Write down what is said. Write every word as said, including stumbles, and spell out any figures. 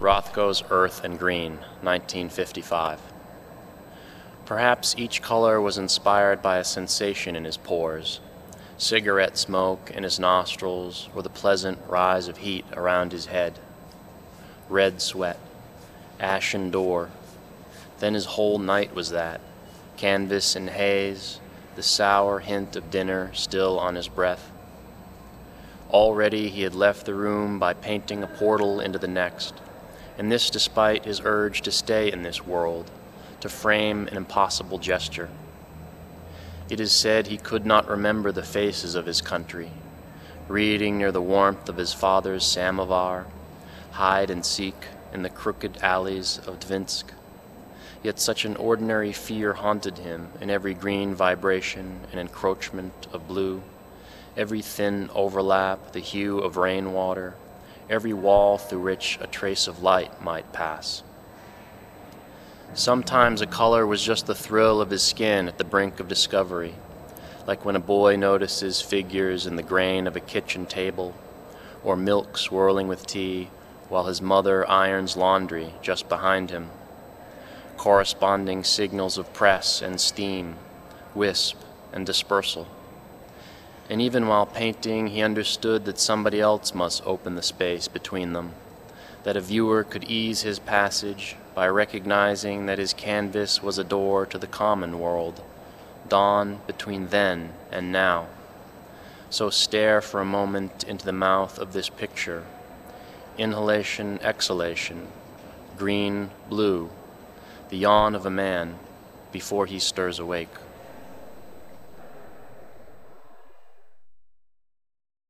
Rothko's Earth and Green, nineteen fifty-five. Perhaps each color was inspired by a sensation in his pores, cigarette smoke in his nostrils, or the pleasant rise of heat around his head. Red sweat, ashen door. Then his whole night was that, canvas and haze, the sour hint of dinner still on his breath. Already he had left the room by painting a portal into the next, and this despite his urge to stay in this world, to frame an impossible gesture. It is said he could not remember the faces of his country, reading near the warmth of his father's samovar, hide and seek in the crooked alleys of Dvinsk. Yet such an ordinary fear haunted him in every green vibration and encroachment of blue, every thin overlap, the hue of rainwater, every wall through which a trace of light might pass. Sometimes a color was just the thrill of his skin at the brink of discovery, like when a boy notices figures in the grain of a kitchen table, or milk swirling with tea while his mother irons laundry just behind him. Corresponding signals of press and steam, wisp and dispersal. And even while painting, he understood that somebody else must open the space between them, that a viewer could ease his passage by recognizing that his canvas was a door to the common world, dawn between then and now. So stare for a moment into the mouth of this picture. Inhalation, exhalation, green, blue, the yawn of a man before he stirs awake.